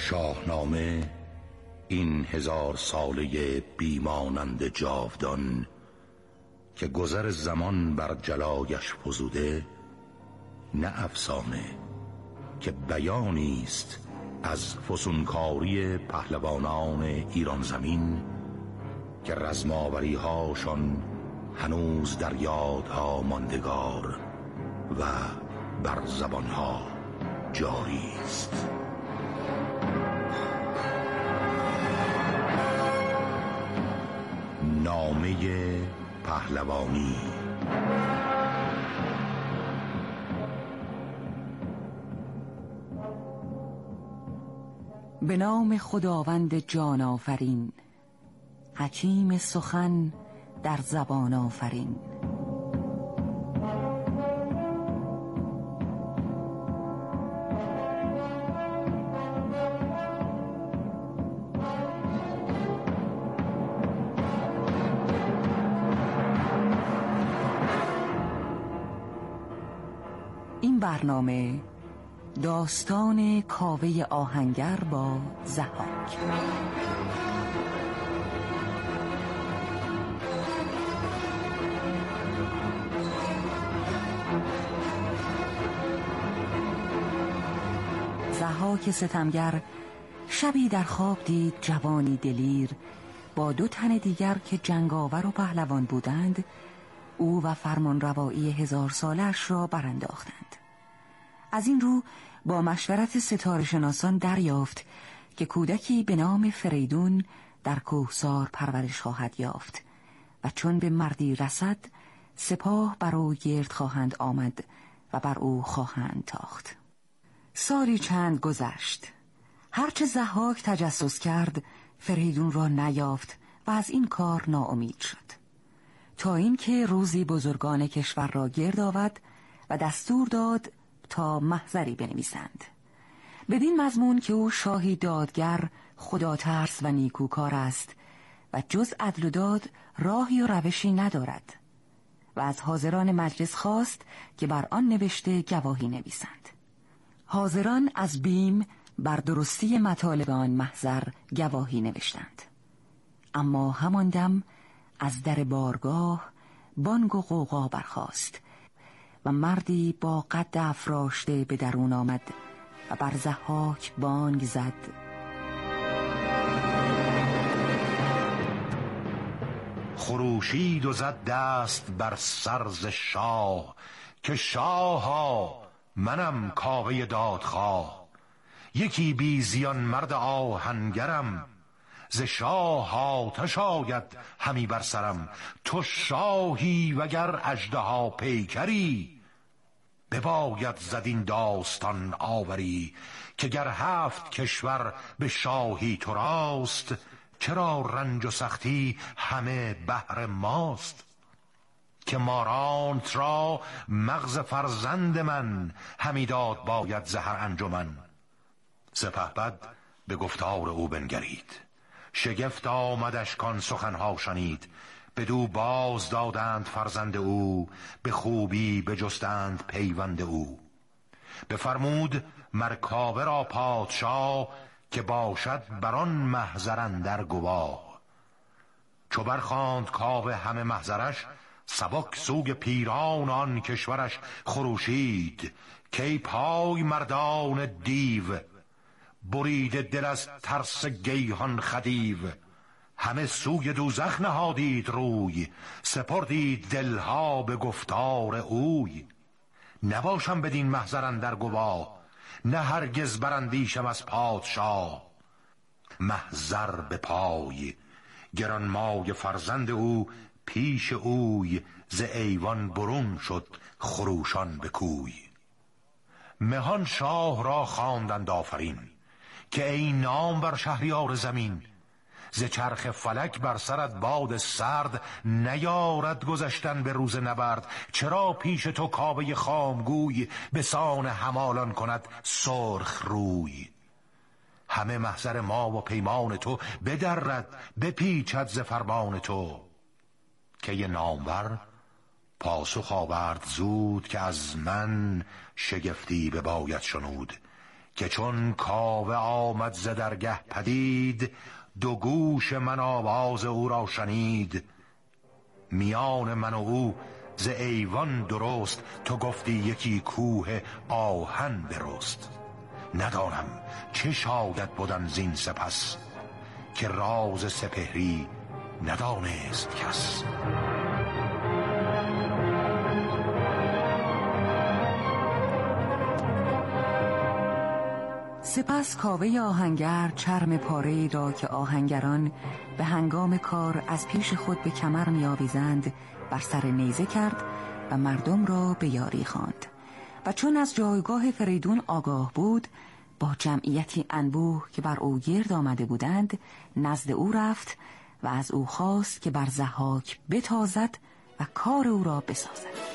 شاهنامه این 1000 ساله بیمانند جاودان که گذر زمان بر جلایش فزوده، نه افسانه که بیانی است از فسونکاری پهلوانان ایران زمین که رزماوری هاشان هنوز در یادها ماندگار و بر زبانها جاری است. نامه پهلوانی. به نام خداوند جان آفرین، حکیم سخن در زبان آفرین. این برنامه داستان کاوه آهنگر با ضحاک. ضحاک ستمگر شبی در خواب دید جوانی دلیر با 2 تن دیگر که جنگاور و پهلوان بودند او و فرمانروایی 1000 سالش را برانداختند. از این رو با مشورت ستاره شناسان دریافت که کودکی به نام فریدون در کوهسار پرورش خواهد یافت و چون به مردی رسد سپاه بر او گرد خواهند آمد و بر او خواهند تاخت. سالی چند گذشت. هرچه ضحاک تجسس کرد فریدون را نیافت و از این کار ناامید شد، تا اینکه روزی بزرگان کشور را گرد آورد و دستور داد تا محضری بنویسند بدین مضمون که او شاهی دادگر، خداترس و نیکوکار است و جز عدل و داد راهی و روشی ندارد و از حاضران مجلس خواست که بر آن نوشته گواهی نویسند. حاضران از بیم بر درستی مطالب آن محضر گواهی نوشتند. اما همان دم از در بارگاه بانگ و غوغا برخاست و مردی با قد افراشته به درون آمد و بر ضحاک بانگ زد: خروشید و زد دست بر سرز شاه که شاها منم کاوه دادخواه. یکی بی زیان مرد آهنگرم، ز شاه آتش آید همی بر سرم. تو شاهی وگر اژدها پیکری، بباید زد این داستان آوری. که گر 7 کشور به شاهی تو راست، چرا رنج و سختی همه بهر ماست. که مارانت را مغز فرزند من، همی داد باید زهر انجمن. سپهبد به گفتار او بنگرید، شگفت آمدش کان سخنها شنید. بدو باز دادند فرزند او، به خوبی بجستند پیوند او. بفرمود مر کاوه را پادشاه، که باشد بران محضر اندر گواه. چو برخواند کاوه همه محضرش، سبک سوی پیران آن کشورش خروشید. کی پای مردان دیو، بریده دل از ترس گیهان خدیو. همه سوی دوزخ نهادید روی، سپردید دلها به گفتار اوی. نباشم بدین محضر اندر گواه، نه هرگز براندیشم از پادشاه. محضر به پای گرانمای فرزند او، پیش اوی ز ایوان برون شد خروشان به کوی. مهان شاه را خواندند آفرین، که ای نامور شهریار زمین. ز چرخ فلک بر سرت باد سرد، نیارد گذشتن به روز نبرد. چرا پیش تو کاوه خامگوی، به سان همالان کند سرخ روی. همه محضر ما و پیمان تو، بدرد بپیچد ز فرمان تو. که یه نامور پاسخ آورد زود، که از من شگفتی بباید شنود. که چون کاوه آمد ز درگه پدید، دو گوش من آواز او را شنید. میان من و او ز ایوان درست، تو گفتی یکی کوه آهن برست. ندانم چه شادت بودن زین سپس، که راز سپهری ندانست کس. سپس کاوه آهنگر چرم پاره‌ای را که آهنگران به هنگام کار از پیش خود به کمر می‌آویزند بر سر نیزه کرد و مردم را به یاری خواند و چون از جایگاه فریدون آگاه بود، با جمعیتی انبوه که بر او گرد آمده بودند نزد او رفت و از او خواست که بر ضحاک بتازد و کار او را بسازد.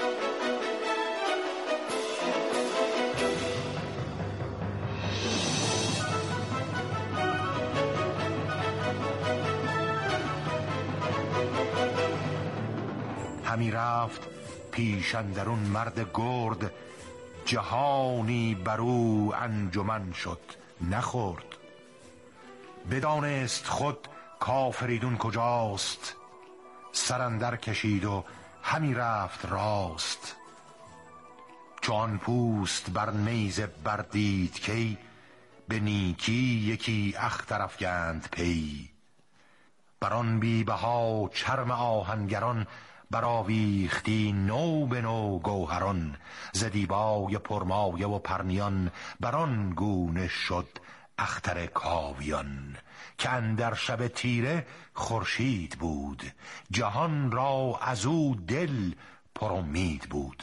همی رفت پیش اندرون مرد گرد، جهانی بر او انجمن شد نخورد. بدانست خود کافریدون کجاست، سرندر کشید و همی رفت راست. چون پوست بر نیزه بردید کی، به نیکی یکی اختر افگند پی. بران بی بها چرم آهنگران، برآویختی نو به نو گوهران. ز دیبای پرمایه و پرنیان، بران گونه شد اختر کاویان. که اندر شب تیره خورشید بود، جهان را از او دل پر امید بود.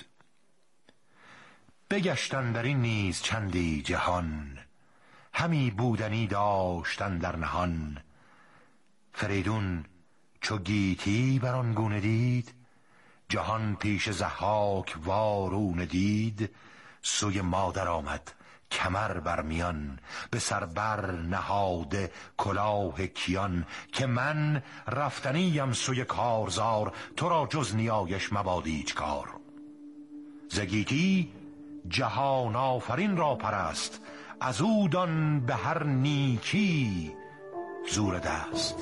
بگشتن در این نیز چندی جهان، همی بودنی داشتن در نهان. فریدون چو گیتی بران گونه دید، جهان پیش ضحاک وارونه دید. سوی مادر آمد کمر بر میان، به سر بر نهاده کلاه کیان. که من رفتنیم سوی کارزار، تو را جز نیایش مباد ایچ کار. ز گیتی جهان آفرین را پرست، از او دان به هر نیکی زور دست.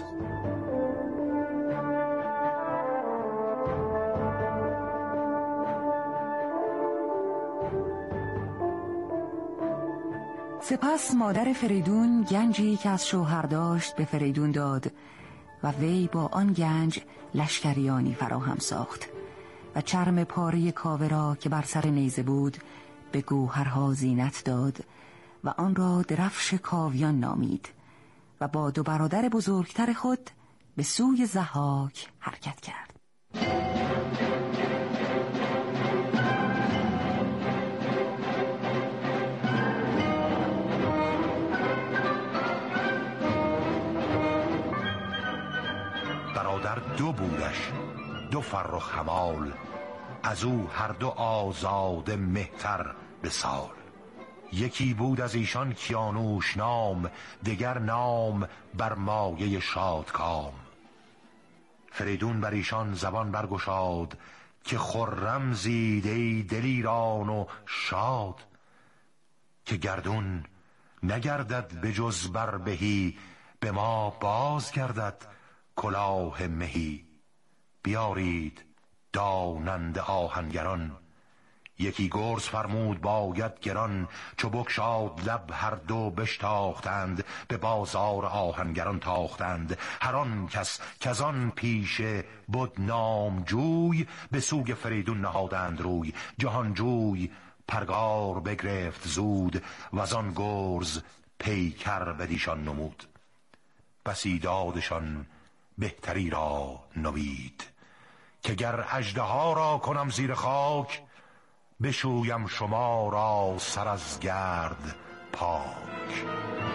سپس مادر فریدون گنجی که از شوهر داشت به فریدون داد و وی با آن گنج لشکریانی فراهم ساخت و چرم پاره کاوه را که بر سر نیزه بود به گوهرها زینت داد و آن را درفش کاویان نامید و با دو برادر بزرگتر خود به سوی ضحاک حرکت کرد. برادر دو بودش، دو فرخ همال، از او هر دو آزاده مهتر به سال. یکی بود از ایشان کیانوش نام، دگر نام بر مایه شادکام. فریدون بر ایشان زبان برگشاد، که خرم زید ای دلیران و شاد. که گردون نگردد به جز بر بهی، به ما باز گردد کلاه مهی. بیارید داننده آهنگران، یکی گرز فرمود باید گران. چو بگشاد لب هر دو بشتاختند، به بازار آهنگران تاختند. هر آن کس کزان پیشه بود نامجوی، به سوی فریدون نهادند روی. جهانجوی پرگار بگرفت زود، وزان گرز پیکر بدیشان نمود. بسی دادشان بهتری را نوید، که گر اژدها را کنم زیر خاک، بشویم شما را سر از گرد پاک.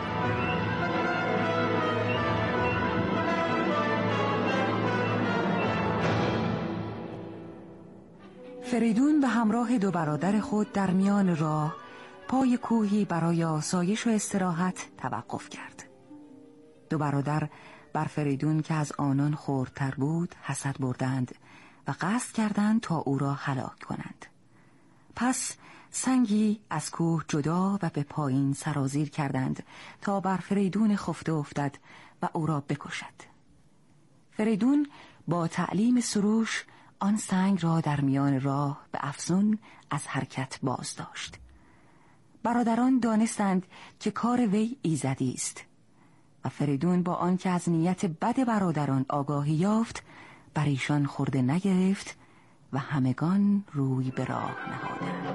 فریدون به همراه دو برادر خود در میان راه پای کوهی برای آسایش و استراحت توقف کرد. دو برادر بر فریدون که از آنان خردتر بود حسد بردند و قصد کردند تا او را هلاک کنند. پس سنگی از کوه جدا و به پایین سرازیر کردند تا بر فریدون خفته افتد و او را بکشد. فریدون با تعلیم سروش آن سنگ را در میان راه به افسون از حرکت باز داشت. برادران دانستند که کار وی ایزدی است و فریدون با آنکه از نیت بد برادران آگاهی یافت بر ایشان خورده نگرفت و همگان روی به راه نهادند.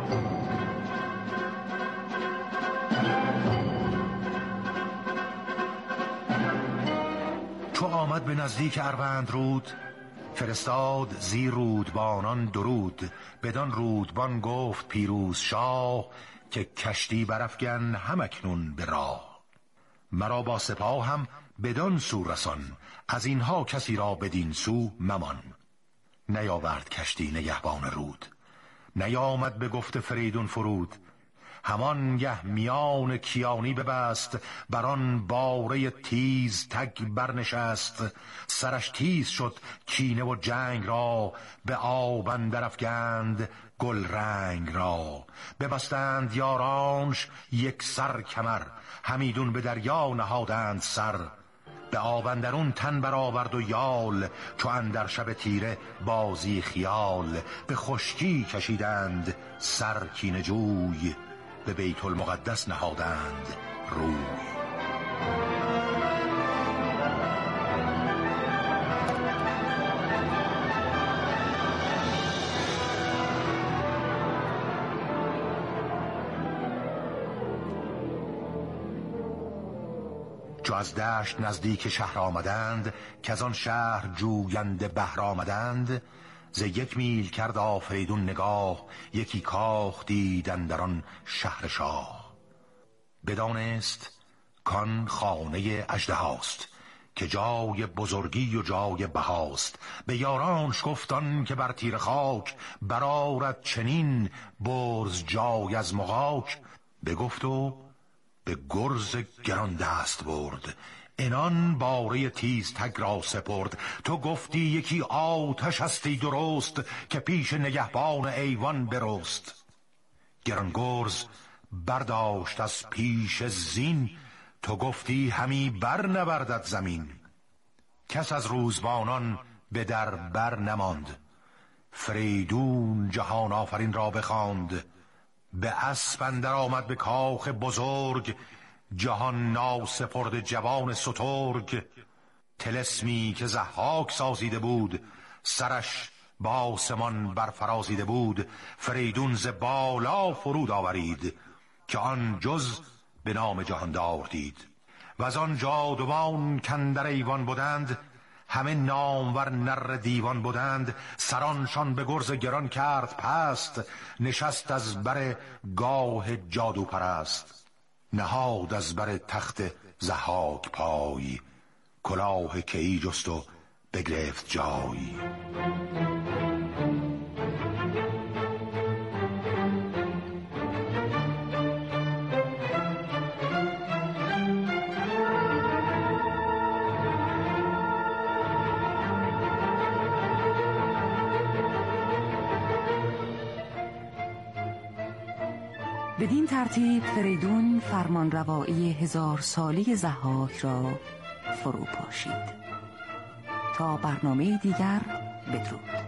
چو آمد به نزدیک اروند رود، فرستاد زی رودبانان درود. بدان رودبان گفت پیروز شاه، که کشتی برافگن همکنون به راه. مرا با سپاه هم بدان سو رسان، از اینها کسی را بدین سو ممان. نیاورد کشتی نگهبان رود، نیامد به گفت فریدون فرود. همان گه میان کیانی ببست، بران باره تیز تگ برنشست. سرش تیز شد کینه و جنگ را، به آب اندر افگند گل رنگ را. ببستند یارانش یک سر کمر، همیدون به دریا نهادند سر. به آب اندرون تن برآورد و یال، چو اندر شب تیره بازی خیال. به خشکی کشیدند سر کینه جوی، به بیت المقدس نهادند روی. چو از دشت نزدیک شهر آمدند، که از آن شهر جوینده بهر آمدند. ز 1 میل کرد آفریدون نگاه، یکی کاخ دید اندر آن شهر شاه. بدانست کان خانه اژدهاست، که جای بزرگی و جای بهاست. به یارانش گفتان که بر تیره خاک، برآرد چنین برز جای از مغاک. بگفت و به گرز گران دست برد، انان باره تیز تگ را سپرد. تو گفتی یکی آتش هستی درست، که پیش نگهبان ایوان برست. گران گرز برداشت از پیش زین، تو گفتی همی بر نوردد زمین. کس از روزبانان به در بر نماند، فریدون جهان آفرین را بخواند. به اسپ اندر آمد به کاخ بزرگ، جهان ناسپرد جوان سترگ. طلسمی که ضحاک سازیده بود، سرش با آسمان برفرازیده بود. فریدون ز بالا فرود آورید، که آن جز به نام جهاندار دید. و از آن جادوان کاندر ایوان بودند، همه نامور نر دیوان بودند. سرانشان به گرز گران کرد پست، نشست از بر گاه جادو پرست. نهاد از بر تخت ضحاک پای، کلاه کیی جست و بگرفت جای. بدین ترتیب فریدون فرمانروایی 1000 سالی ضحاک را فرو پاشید. تا برنامه دیگر بدرود.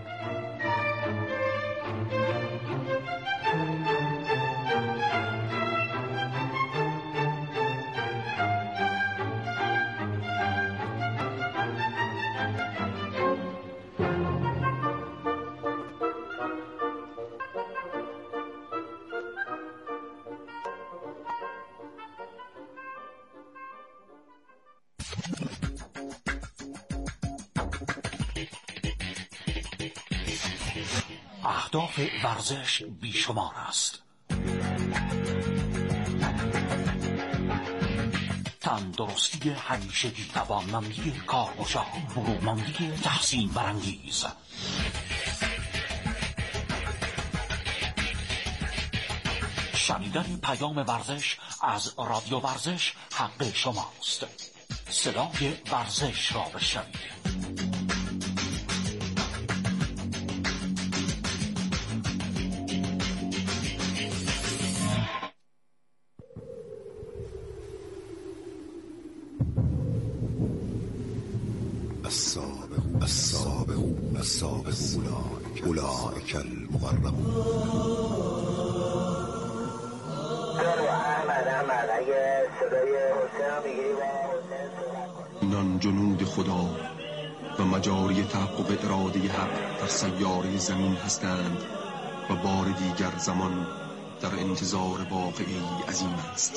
اهداف ورزش بیشمار است. تندرستی همیشگی، توانمندی کارگشا، برومندی تحسین برانگیز. شنیدن پیام ورزش از رادیو ورزش حق شماست. صدای ورزش را بشنوید. السابقون اولئک المقربون. اینان جنود خدا و مجاری تحقق اراده حق در سیاره زمین هستند و بار دیگر زمان در انتظار واقعی عظیم است.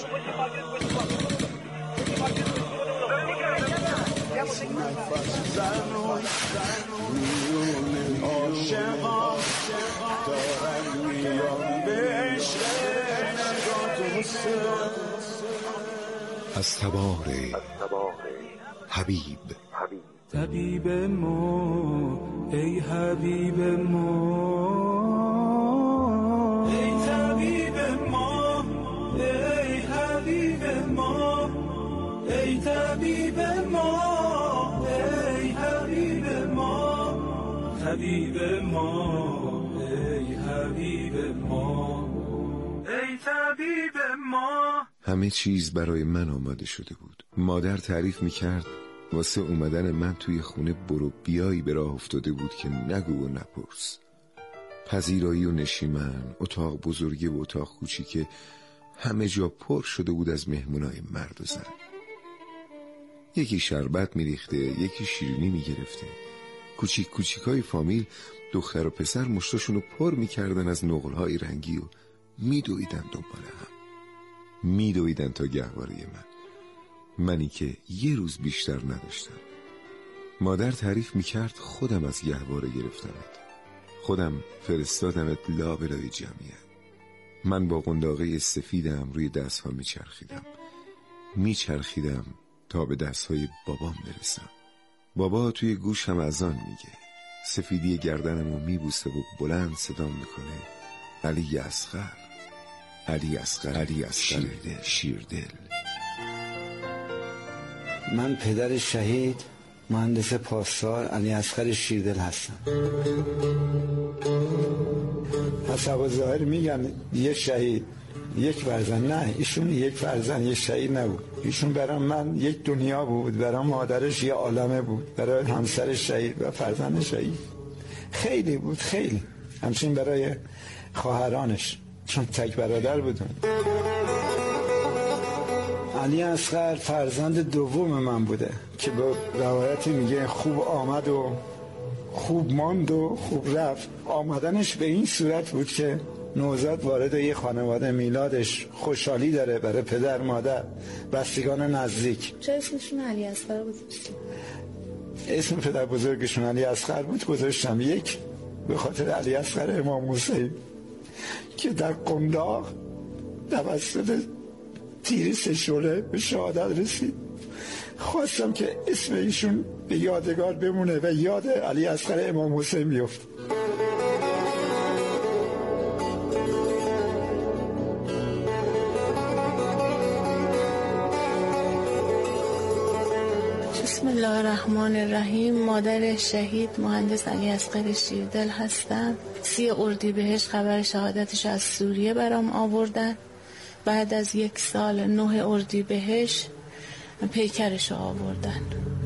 از تبار حبیب. طبیب ما ای حبیب ما، ای طبیب ما ای حبیب ما، ای طبیب ما ای حبیب ما، طبیب ما ای حبیب ما، ای طبیب ما. همه چیز برای من آماده شده بود. مادر تعریف میکرد واسه اومدن من توی خونه برو بیایی به راه افتاده بود که نگو و نپرس. پذیرایی و نشیمن، اتاق بزرگی و اتاق کوچیک، همه جا پر شده بود از مهمونای مرد و زن. یکی شربت میریخته، یکی شیرینی میگرفته. کوچیکای فامیل دختر و پسر مشتاشونو پر میکردن از نقلهای رنگی و میدویدن دنبال هم، میدویدن تا گهواره منی که یه روز بیشتر نداشتم. مادر تعریف میکرد خودم از گهواره گرفتمت، خودم فرستادمت لابلای جمعیت. من با قنداقه سفیدم روی دستها میچرخیدم تا به دستهای بابام برسم. بابا توی گوشم اذان میگه، سفیدی گردنمو میبوسه و بلند صدا میکنه علی اصغر، علی اصغر، علی اصغر شیردل. من پدر شهید مهندس پاسدار علی اصغر شیردل هستم. حسب ظاهر میگن یه شهید یک فرزند، نه ایشون یک فرزند یک شهید نبود. ایشون برای من یک دنیا بود، برای مادرش یه عالمه بود، برای همسر شهید و فرزند شهید خیلی بود، خیلی. همچنین برای خواهرانش چون تک برادر بودن. علی اصغر فرزند دوم من بوده که به روایتی میگه خوب آمد و خوب ماند و خوب رفت. آمدنش به این صورت بود که نوزاد وارد یه خانواده، میلادش خوشحالی داره برای پدر مادر بستگان نزدیک. چه اسمشون علی اصغر گذاشتیم؟ اسم پدر بزرگشون علی اصغر بود، گذاشتم یک به خاطر علی اصغر امام حسین که در قنداق توسط تیر سه‌شعله به شهادت رسید. خواستم که اسم ایشون به یادگار بمونه و یاد علی اصغر امام حسین بیفته. بسم الله الرحمن الرحیم. مادر شهید مهندس علی اصغر شیردل هستم. 30 اردیبهشت خبر شهادتش از سوریه برام آوردن. بعد از 1 سال 9 اردیبهشت پیکرش آوردن.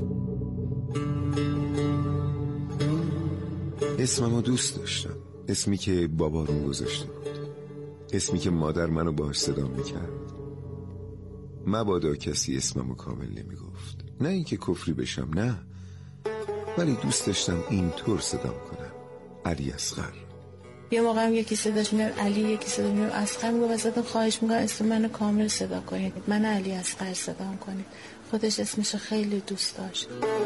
اسممو دوست داشتم، اسمی که بابا رو گذاشته بود، اسمی که مادر منو باهاش صدا میکرد. مبادا کسی اسممو کامل نمیگفت، نه اینکه کفری بشم، نه، ولی دوست داشتم اینطور صدام کنم، علی اصغر. یه موقع هم یکی صداش میاد علی، یکی صدا میاد اصغر، میگه واسهتون خواهش میکنم اسم منو کامل صدا کنید، من علی اصغر صدا کنید. خودش اسمش خیلی دوست داشت.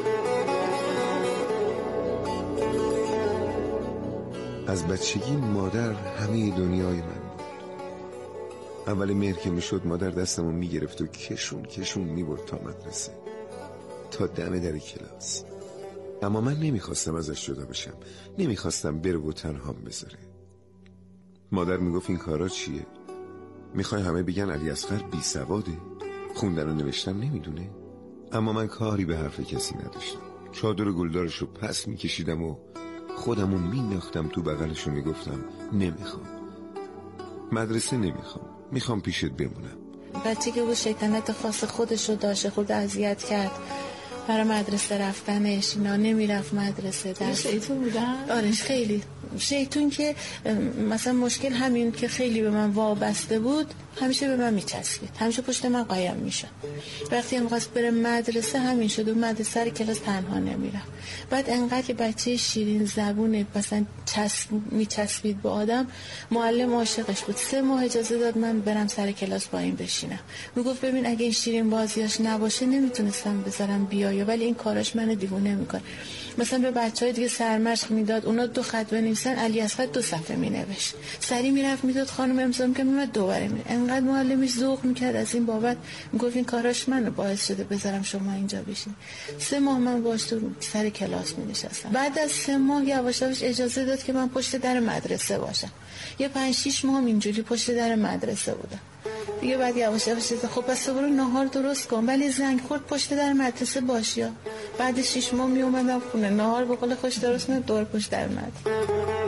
از بچگی مادر همه دنیای من بود. اول مهر که میشد مادر دستمو میگرفت و کشون میبرد تا مدرسه، تا دم در کلاس. اما من نمیخواستم ازش جدا بشم، نمیخواستم بره و تنهام بذاره. مادر میگفت این کارا چیه؟ میخوای همه بگن علی اصغر بی سواده، خوندن و نوشتن نمیدونه؟ اما من کاری به حرف کسی نداشتم. چادر گلدارش رو پس میکشیدم و خودمو مینداختم تو بغلش و میگفتم نمیخوام، مدرسه نمیخوام، میخوام پیشت بمونم. بچه که بود شیطنت خاص خودش رو داشته، خود اذیت کرد. برای مدرسه رفتنش، اینا نمیرفت مدرسه. شیطون بودن؟ آره خیلی شیطون، که مثلا مشکل همین که خیلی به من وابسته بود، همیشه به من میچسبید، همیشه پشت من قایم میشد. وقتی هم خواست بره مدرسه همین شد، و مدرسه سر کلاس تنها نمیرفت. بعد انقدر که بچه شیرین زبونه مثلا میچسبید به آدم، معلم عاشقش بود. 3 ماه اجازه داد من برم سر کلاس با این بشینم. میگفت ببین اگه این شیرین بازیاش نباشه نمیتونستم بذارم بیایا، ولی این کاراش منو دیوونه میکنه. مثلا به بچهای دیگه سرمشق میداد، اونا 2 خط بنویسن، علی اصغر 2 صفحه مینوشت. سری میرفت میداد خانم امضا میگه من دوباره میره. انقدر معلمش ذوق میکرد از این بابت، میگفت این کاراش منو باعث شده بذارم شما اینجا بشین. 3 ماه من باهاش تو سر کلاس مینشستم. بعد از 3 ماه یواش یواش اجازه داد که من پشت در مدرسه باشم. یه 5-6 ماه اینجوری پشت در مدرسه بودم. دیگه بعد یواش یواش خب پس برو ناهار درست کن، ولی زنگ خورد پشت در مدرسه باش. یا بعد 6 ماه می اومدم خونه، ناهار به قول خوش درست کنم، دور پشت در مدرسه.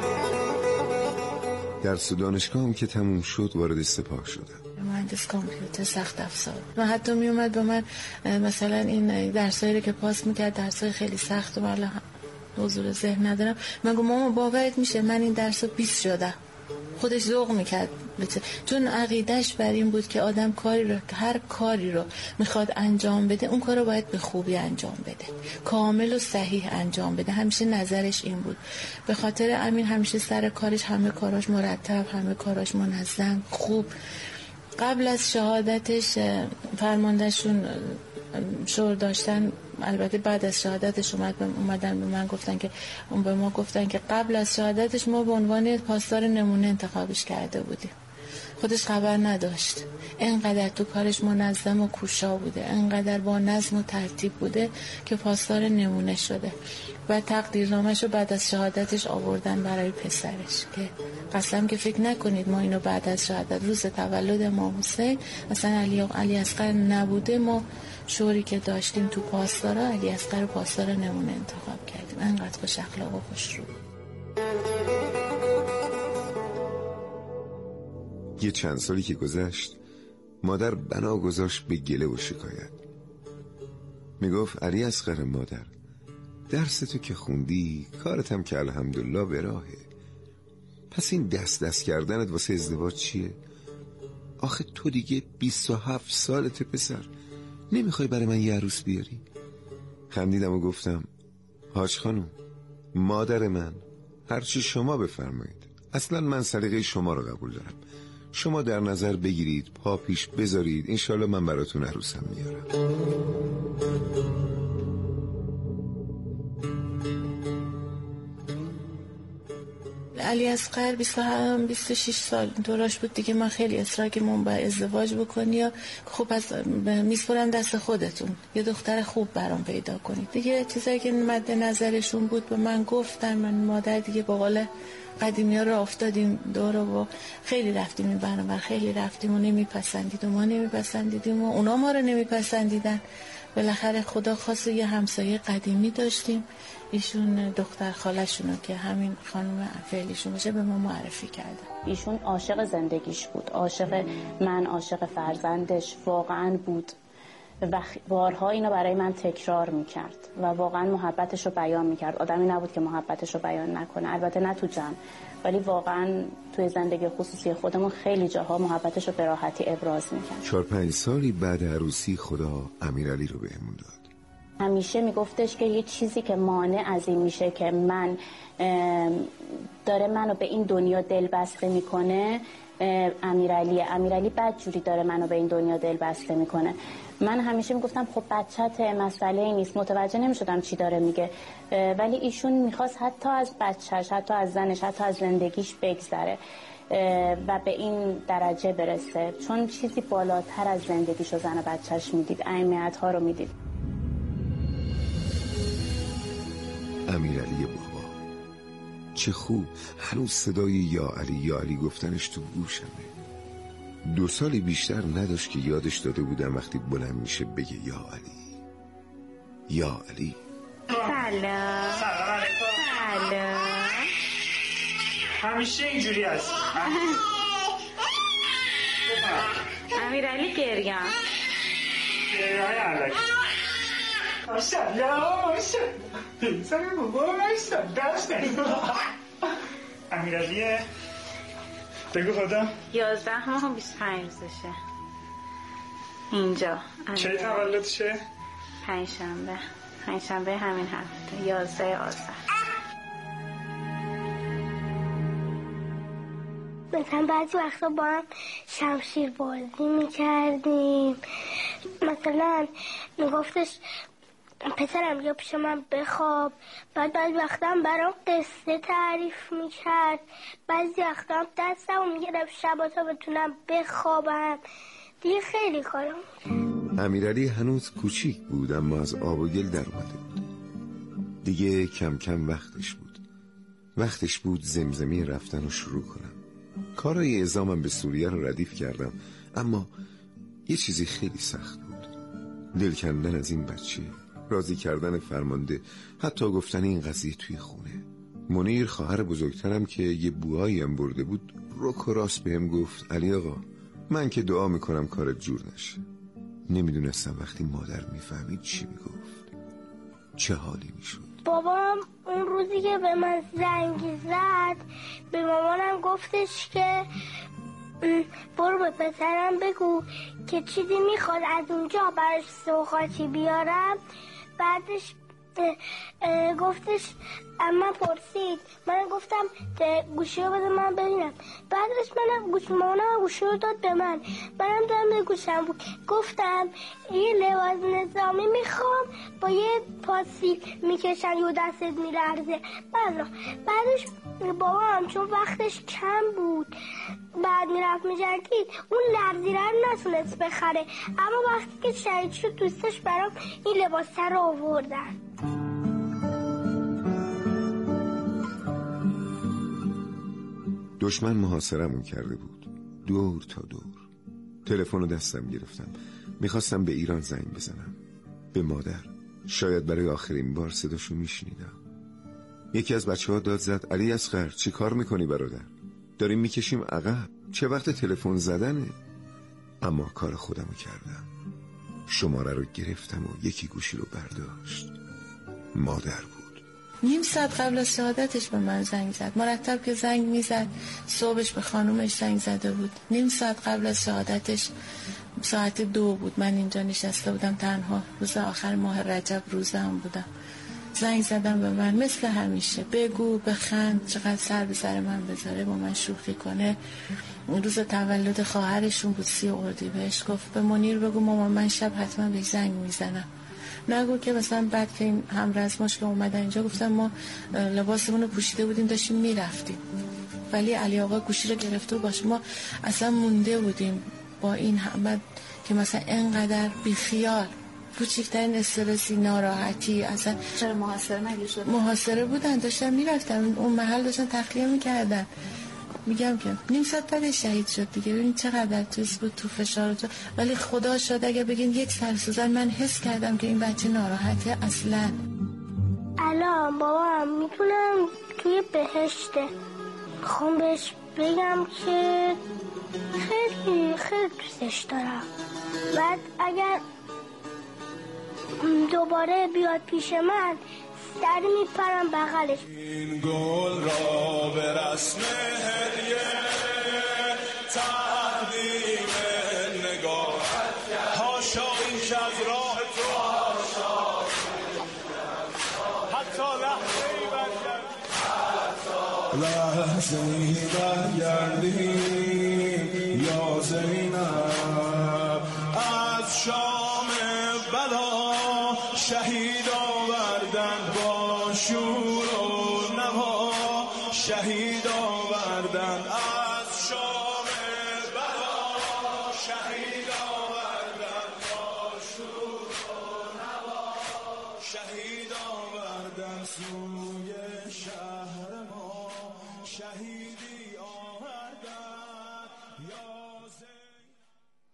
درس و دانشگاه هم که تموم شد وارد سپاه شدم. مهندس کامپیوتر سخت افزار. و حتی می اومد به من مثلا این درسایی که پاس میکرد، درسای خیلی سخت و والا حضور ذهن ندارم، من گفتم مامان باورت میشه من این درسو 20 شدم. خودش ذوق میکرد، چون عقیدهش بر این بود که آدم هر کاری رو میخواد انجام بده، اون کار رو باید به خوبی انجام بده، کامل و صحیح انجام بده. همیشه نظرش این بود. به خاطر همین همیشه سر کارش، همه کاراش مرتب، همه کاراش منظم، خوب. قبل از شهادتش فرماندهشون شور داشتن، البته بعد از شهادتش اومدن به من گفتن که به ما گفتن که قبل از شهادتش ما به عنوان پاسدار نمونه انتخابش کرده بودیم. خودش خبر نداشت. انقدر تو کارش منظم و کوشا بوده، انقدر با نظم و ترتیب بوده که پاسدار نمونه شده. و تقدیرنامه‌ش رو بعد از شهادتش آوردن برای پسرش که قسم که فکر نکنید ما اینو بعد از شهادت روز تولد امام حسین مثلا علی اصغر نبوده، ما شوری که داشتیم تو پاسدارا علی اصغر پاسدار نمونه انتخاب کردیم. انقدر خوش اخلاق و خوش رو. یه چند سالی که گذشت مادر بنا گذاشت به گله و شکایت. میگفت علی اصغر مادر، درس تو که خوندی، کارت هم که الحمدلله به راهه، پس این دست کردنت واسه ازدواج چیه؟ آخه تو دیگه 27 سالته پسر، نمیخوای برای من یه عروس بیاری؟ خندیدم و گفتم حاج خانم، مادر من، هرچی شما بفرمایید، اصلا من سلیقه شما رو قبول دارم، شما در نظر بگیرید، پا پیش بذارید، انشالله من براتون عروسم میارم. علی اصغر 26 سال دوراش بود دیگه. من خیلی اصرار که من باید ازدواج بکنی یا خوب از میسپرم دست خودتون، یه دختر خوب برام پیدا کنید دیگه. چیزایی که مد نظرشون بود به من گفتن. من مادر دیگه با قول قدیمی ها رو افتادیم دور و خیلی رفتیم این برنامه، خیلی رفتیم و نمیپسندید و ما نمیپسندیدیم و اونا ما رو نمیپسندیدن. بالاخره خدا خواست یه همسایه قدیمی داشتیم، ایشون دختر خالشونو که همین خانم فعلیشون باشه به ما معرفی کردن. ایشون عاشق زندگیش بود، عاشق من، عاشق فرزندش واقعا بود و بارها اینو برای من تکرار میکرد و واقعا محبتش رو بیان میکرد. آدمی نبود که محبتش رو بیان نکنه، البته نه تو جمع، ولی واقعا توی زندگی خصوصی خودمون خیلی جاها محبتش رو به راحتی ابراز میکرد. 4-5 سالی بعد عروسی خدا امیرعلی رو بهمون داد. همیشه میگفتش که یه چیزی که مانع از این میشه که من داره منو به این دنیا دل بسته میکنه امیرعلی بدجوری داره منو به این دنیا دل بسته میکنه. من همیشه میگفتم خب بچت مسئله نیست، متوجه نمیشدم چی داره میگه، ولی ایشون میخواست حتی از بچهش، حتی از زنش، حتی از زندگیش بگذره و به این درجه برسه، چون چیزی بالاتر از زندگیش و زن و بچهش میدید، اهمیت ها رو میدید. امیرعلی بابا چه خوب، هنوز صدای یا علی گفتنش تو گوشمه. 2 سالی بیشتر نداشت که یادش داده بودم وقتی بلند میشه بگه یا علی. سلام همیشه اینجوری هست. امیرعلی گریان ماشاءالله پسر بابا ماشاءالله. امیرعلیه بگو خدا 11 ماه و 25 روزشه اینجا. چه تولدشه؟ پنجشنبه همین هفته 11 آذر. مثلا بعضی وقتا با هم شمشیر بازی میکردیم. مثلا میگفتش پسرم یا پیش من بخواب. بعضی وقتا هم برام قصه تعریف میکرد. بعضی وقتا هم دستم میگرفت شبا تا بتونم بخوابم. دیگه خیلی کارم میکرد. امیرعلی هنوز کوچیک بود اما از آب و گل در اومده بود. دیگه کم کم وقتش بود زمزمه رفتن رو شروع کنم. کارای اعزامم به سوریه رو ردیف کردم اما یه چیزی خیلی سخت بود. دل کندن از این بچه، راضی کردن فرمانده، حتی گفتن این قضیه توی خونه. منیر خواهر بزرگترم که یه بوهایی هم برده بود رک و راست بهم گفت علی آقا من که دعا میکنم کارت جور نشه. نمیدونستم وقتی مادر میفهمید چی میگفت، چه حالی میشد. بابام اون روزی که به من زنگ زد به مامانم گفتش که برو به پسرم بگو که چیزی میخواد از اونجا براش سوغاتی بیارم. بعدش گفتش اما پرسید، من گفتم گوشی رو بده من ببینم. بعدش مامانم گوشی رو داد به من. منم دارم به گوشم بود گفتم یه لباس نظامی میخوام با یه پاسی میکشن یه دستت میلرزه. بعدش بابام چون وقتش کم بود بعد میرفت میجنگید اون لرزیره رو نتونست بخره، اما وقتی که شهید شد دوستش برام این لباس رو آوردن. دشمن محاصرمون کرده بود دور تا دور. تلفن رو دستم گرفتم، میخواستم به ایران زنگ بزنم، به مادر. شاید برای آخرین بار صداشو میشنیدم. یکی از بچه‌ها داد زد علی اصغر چی کار میکنی برادر؟ داریم میکشیم عقب، چه وقت تلفن زدنه؟ اما کار خودمو کردم. شماره رو گرفتم و یکی گوشی رو برداشت. مادر بود. نیم ساعت قبل از شهادتش به من زنگ زد. مرتب که زنگ میزد صبحش به خانومش زنگ زده بود. نیم ساعت قبل از شهادتش ساعت 2 بود. من اینجا نشسته بودم تنها، روز آخر ماه رجب روزه هم بودم. زنگ زدم به من مثل همیشه، بگو بخند، چقدر سر به سر من بذاره، با من شوخی کنه. روز تولد خواهرشون بود 30 اردیبهشت. گفت به منیر بگو مامان من شب حتما بهش زنگ میزنم. نگو که مثلا بعد که این همرزماش که اومدن اینجا گفتم ما لباسمون رو پوشیده بودیم داشتیم میرفتیم، ولی علی آقا گوشی رو گرفته باشه. ما اصلا مونده بودیم با این همه که مثلا اینقدر بیخیال، کوچکترین استرسی، ناراحتی. اصلا چرا محاصره نگیشد؟ محاصره بودن، داشتن میرفتن اون محل، داشتن تخلیه میکردن. میگم که نیم ساعت بعد شهید شد دیگه. ببین چقدر تویست بود، تو فشار تو. ولی خدا شد اگه بگین یک سرسوزن من حس کردم که این بچه ناراحته اصلا. الان بابام میتونم توی بهشته، خوام بهش بگم که خیلی خیلی دوستش دارم. بعد اگر دوباره بیاد پیش من در میپرم بغلش. این گل را به رسم هدیه تقدیم نگاه هاشا این که از راه تو حتی لحظه ای برگردی یا زینب از شام بلا شهید آوردن با شور و نوا، شهید آوردن از شام بلا شهید آوردن با شور و نوا، شهید آوردن سوی شهر ما، شهید